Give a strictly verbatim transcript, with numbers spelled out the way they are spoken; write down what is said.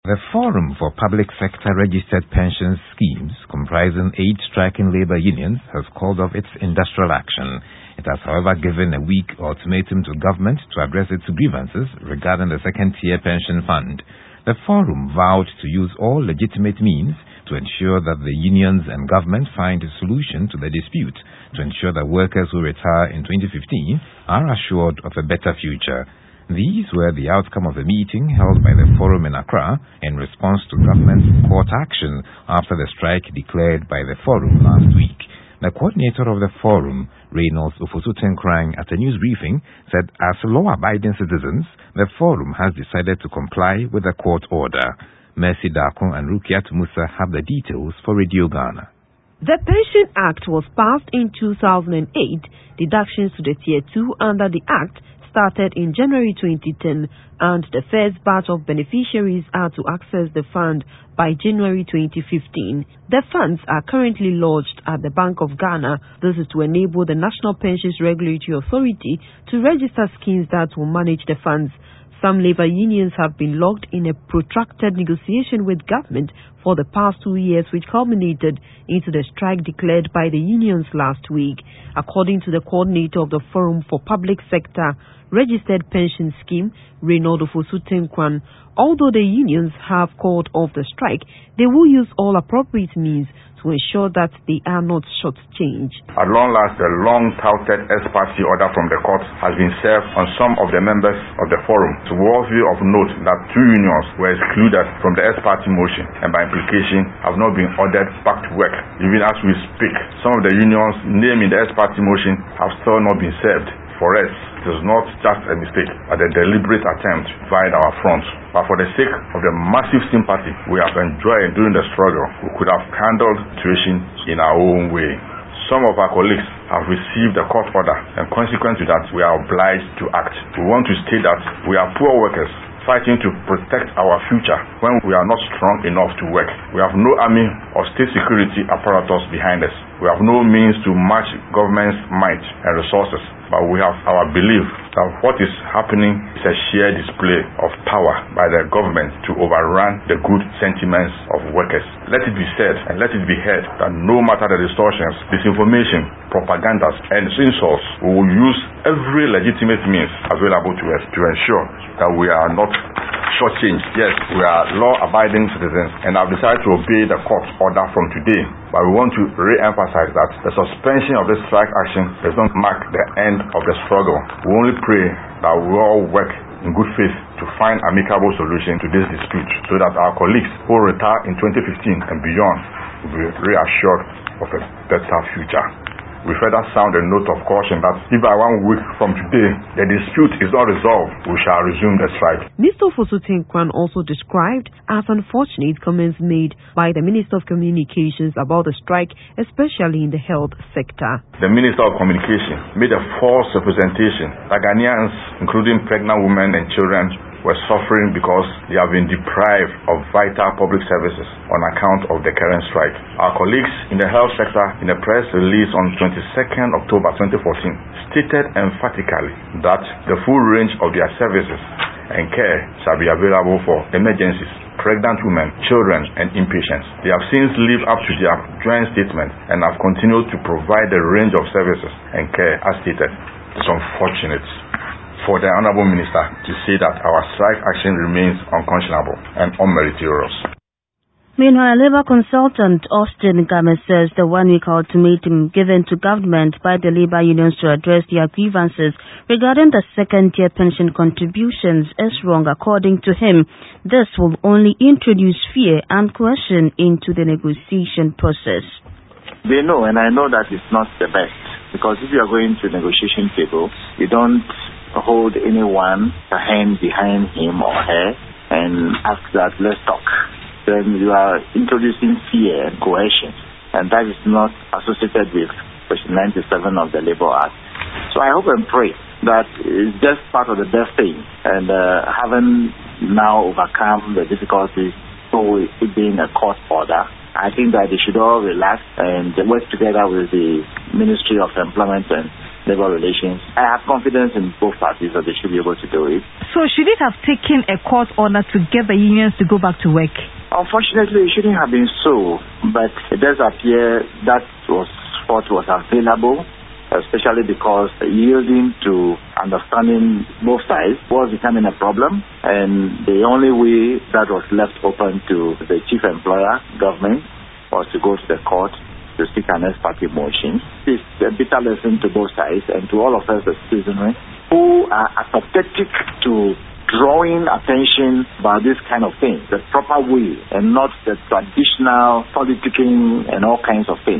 The Forum for Public Sector Registered Pension Schemes, comprising eight striking labor unions, has called off its industrial action. It has, however, given a week ultimatum to government to address its grievances regarding the second-tier pension fund. The Forum vowed to use all legitimate means to ensure that the unions and government find a solution to the dispute, to ensure that workers who retire in twenty fifteen are assured of a better future. These were the outcome of a meeting held by the Forum in Accra in response to government's court action after the strike declared by the Forum last week. The coordinator of the Forum, Reynolds Ofosu-Tenkrang, at a news briefing, said as law-abiding citizens, the Forum has decided to comply with the court order. Mercy Darko and Rukiat Musa have the details for Radio Ghana. The Pension Act was passed in two thousand eight. Deductions to the Tier two under the Act started in January twenty ten, and the first batch of beneficiaries are to access the fund by January twenty fifteen. The funds are currently lodged at the Bank of Ghana. This is to enable the National Pensions Regulatory Authority to register schemes that will manage the funds. Some labor unions have been locked in a protracted negotiation with government for the past two years, which culminated into the strike declared by the unions last week. According to the coordinator of the Forum for Public Sector Registered Pension Scheme, Reynolds Ofosu-Tenkrang, although the unions have called off the strike, they will use all appropriate means to ensure that they are not shortchanged. At long last, the long-touted ex parte order from the court has been served on some of the members of the Forum. It's worthy of note that two unions were excluded from the ex parte motion and by implication have not been ordered back to work. Even as we speak, some of the unions named in the ex parte motion have still not been served. For us, it is not just a mistake, but a deliberate attempt to divide our front. But for the sake of the massive sympathy we have enjoyed during the struggle, we could have handled the situation in our own way. Some of our colleagues have received a court order, and consequent to that, we are obliged to act. We want to state that we are poor workers fighting to protect our future when we are not strong enough to work. We have no army or state security apparatus behind us. We have no means to match government's might and resources, but we have our belief that what is happening is a sheer display of power by the government to overrun the good sentiments of workers. Let it be said and let it be heard that no matter the distortions, disinformation, propagandas, and insults, we will use every legitimate means available to us to ensure that we are not shortchanged. Yes, we are law-abiding citizens and have decided to obey the court order from today. But we want to re-emphasize that the suspension of this strike action does not mark the end of the struggle. We only pray that we all work in good faith to find amicable solution to this dispute so that our colleagues who retire in twenty fifteen and beyond will be reassured of a better future. We further sound a note of caution that if by one week from today the dispute is not resolved, we shall resume the strike. Mister Ofosu-Tenkrang also described as unfortunate comments made by the Minister of Communications about the strike, especially in the health sector. The Minister of Communication made a false representation that Ghanaians, including pregnant women and children, were suffering because they have been deprived of vital public services on account of the current strike. Our colleagues in the health sector, in a press release on twenty-second October twenty fourteen, stated emphatically that the full range of their services and care shall be available for emergencies, pregnant women, children, and inpatients. They have since lived up to their joint statement and have continued to provide the range of services and care as stated. It's unfortunate for the Honorable Minister to say that our strike action remains unconscionable and unmeritorious. Meanwhile, Labour consultant Austin Game says the one-week ultimatum given to government by the labour unions to address their grievances regarding the second-tier pension contributions is wrong. According to him, this will only introduce fear and coercion into the negotiation process. They know, and I know that it's not the best, because if you are going to the negotiation table, you don't hold anyone a hand behind him or her and ask that let's talk. Then you are introducing fear and coercion, and that is not associated with Section ninety-seven of the Labour Act. So I hope and pray that it's just part of the best thing, and uh, having now overcome the difficulties through it being a court order, I think that they should all relax and work together with the Ministry of Employment and labor relations. I have confidence in both parties that they should be able to do it. So should it have taken a court order to get the unions to go back to work? Unfortunately, it shouldn't have been so, but it does appear that was what was available, especially because yielding to understanding both sides was becoming a problem, and the only way that was left open to the chief employer, government, was to go to the court to seek an ex-parte motion. It's a bitter lesson to both sides and to all of us as citizens who are apathetic to drawing attention about this kind of thing, the proper way, and not the traditional politicking and all kinds of things.